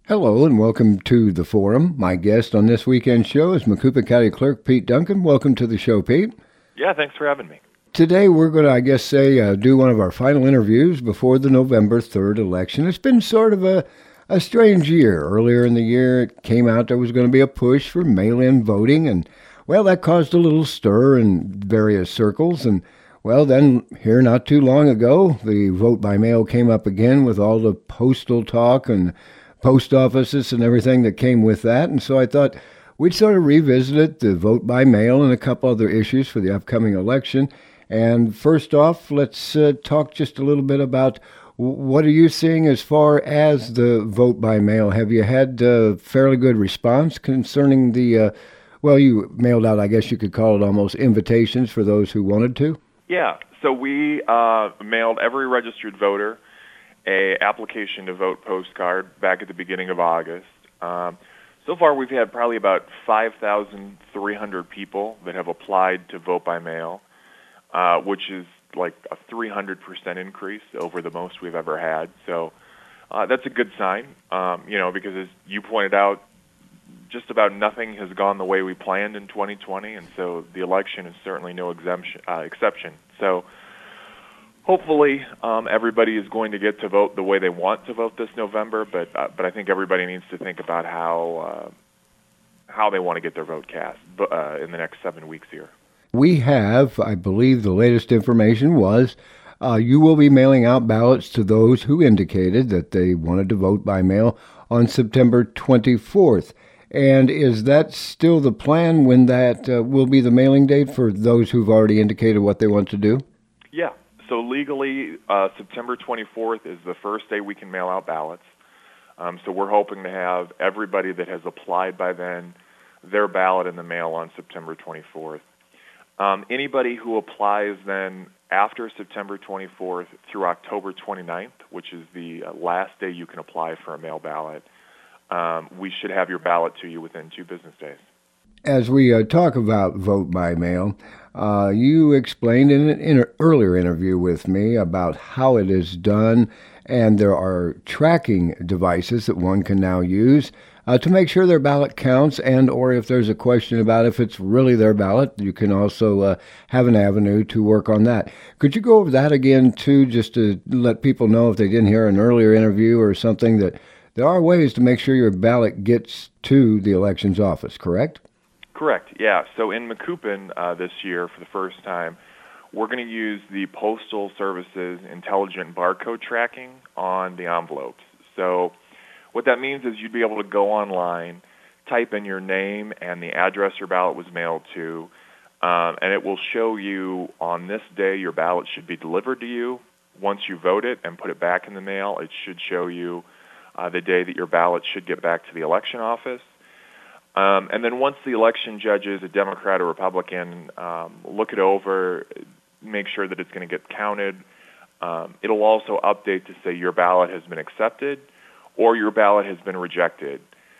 Hello and welcome to the forum. My guest on this weekend show is Macoupin County Clerk Pete Duncan. Welcome to the show, Pete. Yeah, thanks for having me. Today we're going to, do one of our final interviews before the November 3rd election. It's been sort of a strange year. Earlier in the year, it came out there was going to be a push for mail-in voting, and, well, that caused a little stir in various circles. And, well, then here not too long ago, the vote by mail came up again with all the postal talk and post offices and everything that came with that. And so I thought we'd sort of revisit it, the vote by mail and a couple other issues for the upcoming election. And first off, let's talk just a little bit about what are you seeing as far as the vote by mail? Have you had a fairly good response concerning you mailed out, I guess you could call it almost invitations for those who wanted to? Yeah, so we mailed every registered voter a application to vote postcard back at the beginning of August. So far, we've had probably about 5,300 people that have applied to vote by mail, which is like a 300% increase over the most we've ever had. So that's a good sign, because as you pointed out, just about nothing has gone the way we planned in 2020, and so the election is certainly no exception. So hopefully, everybody is going to get to vote the way they want to vote this November, but I think everybody needs to think about how they want to get their vote cast in the next 7 weeks here. We have, I believe the latest information was, you will be mailing out ballots to those who indicated that they wanted to vote by mail on September 24th. And is that still the plan when that will be the mailing date for those who've already indicated what they want to do? Yeah. So legally, September 24th is the first day we can mail out ballots. So we're hoping to have everybody that has applied by then, their ballot in the mail on September 24th. Anybody who applies then after September 24th through October 29th, which is the last day you can apply for a mail ballot, we should have your ballot to you within 2 business days. As we talk about vote by mail, you explained in an earlier interview with me about how it is done, and there are tracking devices that one can now use to make sure their ballot counts, and or if there's a question about if it's really their ballot, you can also have an avenue to work on that. Could you go over that again, too, just to let people know if they didn't hear an earlier interview or something, that there are ways to make sure your ballot gets to the elections office, correct? Correct, yeah. So in Macoupin this year, for the first time, we're going to use the Postal Service's intelligent barcode tracking on the envelopes. So what that means is you'd be able to go online, type in your name and the address your ballot was mailed to, and it will show you on this day your ballot should be delivered to you. Once you vote it and put it back in the mail, it should show you the day that your ballot should get back to the election office. And then once the election judges, a Democrat or Republican, look it over, make sure that it's going to get counted, it'll also update to say your ballot has been accepted or your ballot has been rejected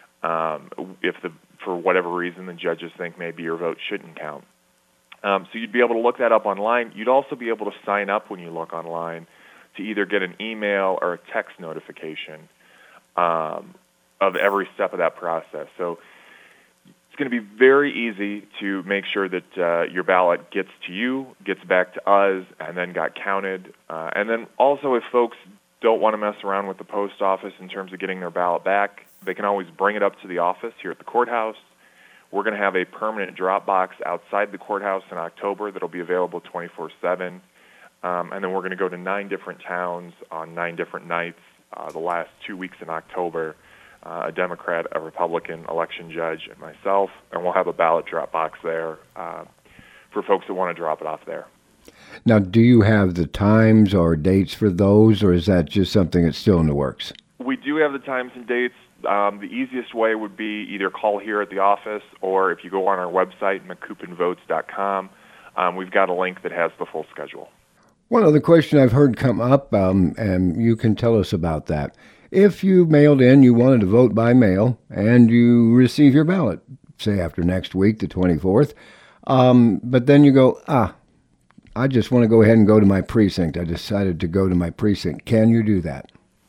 if for whatever reason the judges think maybe your vote shouldn't count. So you'd be able to look that up online. You'd also be able to sign up when you look online to either get an email or a text notification of every step of that process. So it's going to be very easy to make sure that your ballot gets to you, gets back to us, and then got counted. And then also if folks don't want to mess around with the post office in terms of getting their ballot back, they can always bring it up to the office here at the courthouse. We're going to have a permanent drop box outside the courthouse in October that'll be available 24/7. And then we're going to go to 9 different towns on 9 different nights the last 2 weeks in October. A Democrat, a Republican election judge, and myself, and we'll have a ballot drop box there for folks that want to drop it off there. Now, do you have the times or dates for those, or is that just something that's still in the works? We do have the times and dates. The easiest way would be either call here at the office, or if you go on our website, macoupinvotes.com, we've got a link that has the full schedule. One other question I've heard come up, and you can tell us about that. If you mailed in, you wanted to vote by mail, and you receive your ballot, say after next week, the 24th, but then you go, I just want to go ahead and go to my precinct. I decided to go to my precinct. Can you do that?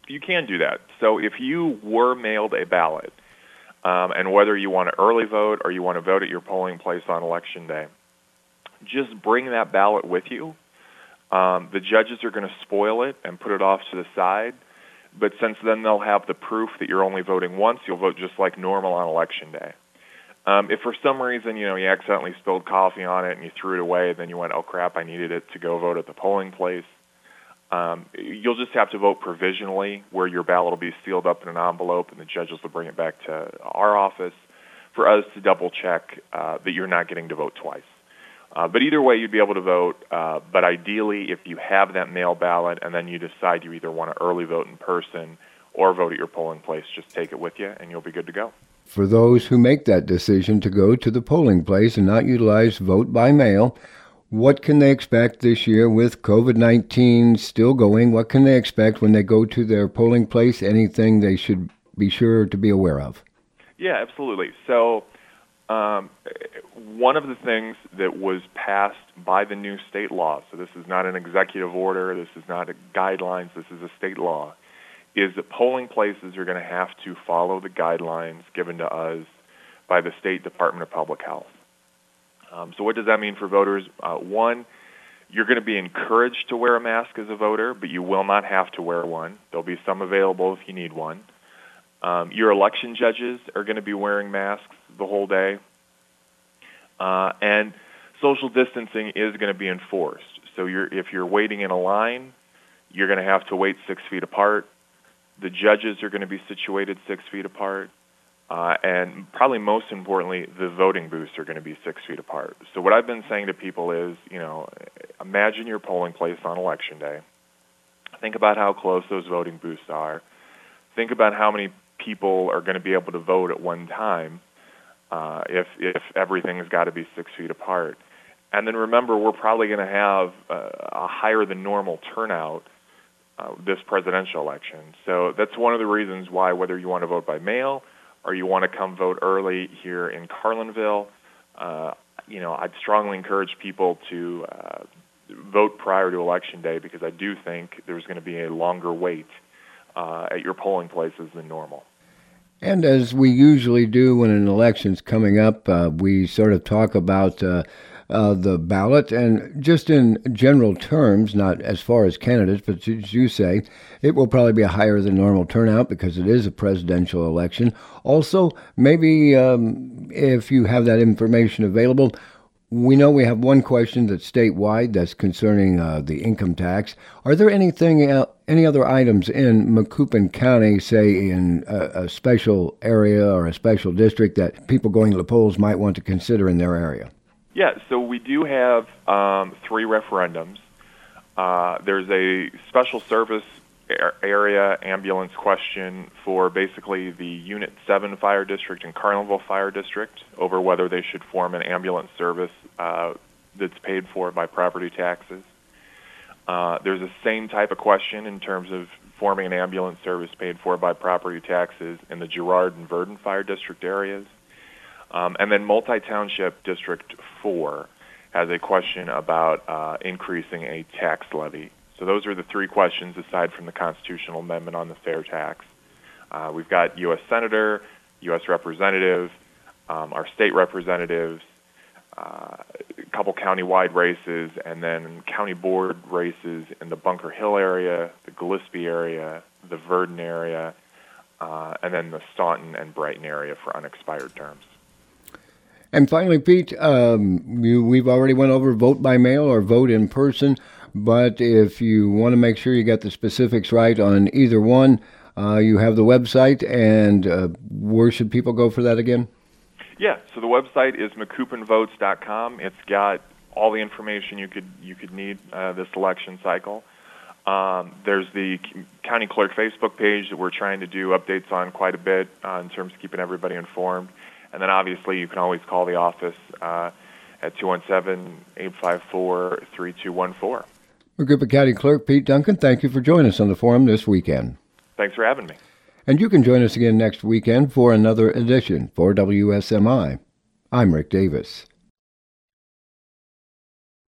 You can do that. So if you were mailed a ballot, and whether you want to early vote or you want to vote at your polling place on Election Day, just bring that ballot with you. The judges are going to spoil it and put it off to the side, but since then they'll have the proof that you're only voting once, you'll vote just like normal on Election Day. If for some reason, you accidentally spilled coffee on it and you threw it away, then you went, oh crap, I needed it to go vote at the polling place, you'll just have to vote provisionally, where your ballot will be sealed up in an envelope and the judges will bring it back to our office for us to double check that you're not getting to vote twice. But either way, you'd be able to vote. But ideally, if you have that mail ballot and then you decide you either want to early vote in person or vote at your polling place, just take it with you and you'll be good to go. For those who make that decision to go to the polling place and not utilize vote by mail, what can they expect this year with COVID-19 still going? What can they expect when they go to their polling place? Anything they should be sure to be aware of? Yeah, absolutely. So one of the things that was passed by the new state law, so this is not an executive order, this is not guidelines, this is a state law, is that polling places are going to have to follow the guidelines given to us by the State Department of Public Health. So what does that mean for voters? One, you're going to be encouraged to wear a mask as a voter, but you will not have to wear one. There'll be some available if you need one. Your election judges are going to be wearing masks the whole day. And social distancing is going to be enforced. So if you're waiting in a line, you're going to have to wait 6 feet apart. The judges are going to be situated 6 feet apart. And probably most importantly, the voting booths are going to be 6 feet apart. So what I've been saying to people is, imagine your polling place on Election Day. Think about how close those voting booths are. Think about how many people are going to be able to vote at one time if everything's got to be 6 feet apart. And then remember, we're probably going to have a higher than normal turnout this presidential election. So that's one of the reasons why, whether you want to vote by mail or you want to come vote early here in Carlinville, I'd strongly encourage people to vote prior to Election Day, because I do think there's going to be a longer wait at your polling places than normal. And as we usually do when an election's coming up, we sort of talk about the ballot, and just in general terms, not as far as candidates, but as you say, it will probably be a higher than normal turnout because it is a presidential election. Also, maybe if you have that information available, we know we have one question that's statewide that's concerning the income tax. Are there any other items in Macoupin County, say in a special area or a special district, that people going to the polls might want to consider in their area? Yeah, so we do have 3 referendums. There's a special service area ambulance question for basically the Unit 7 Fire District and Carlinville Fire District over whether they should form an ambulance service that's paid for by property taxes. There's the same type of question in terms of forming an ambulance service paid for by property taxes in the Girard and Verdon Fire District areas. And then Multi-Township District 4 has a question about increasing a tax levy. So those are the 3 questions aside from the constitutional amendment on the fair tax. We've got U.S. Senator, U.S. Representative, our state representatives, a couple county-wide races, and then county board races in the Bunker Hill area, the Gillespie area, the Verdon area, and then the Staunton and Brighton area for unexpired terms. And finally, Pete, we've already went over vote by mail or vote in person, but if you want to make sure you got the specifics right on either one, you have the website, and where should people go for that again? Yeah, so the website is MacoupinVotes.com. It's got all the information you could need this election cycle. There's the county clerk Facebook page that we're trying to do updates on quite a bit in terms of keeping everybody informed. And then obviously you can always call the office at 217-854-3214. Macoupin County Clerk Pete Duncan, thank you for joining us on the forum this weekend. Thanks for having me. And you can join us again next weekend for another edition for WSMI. I'm Rick Davis.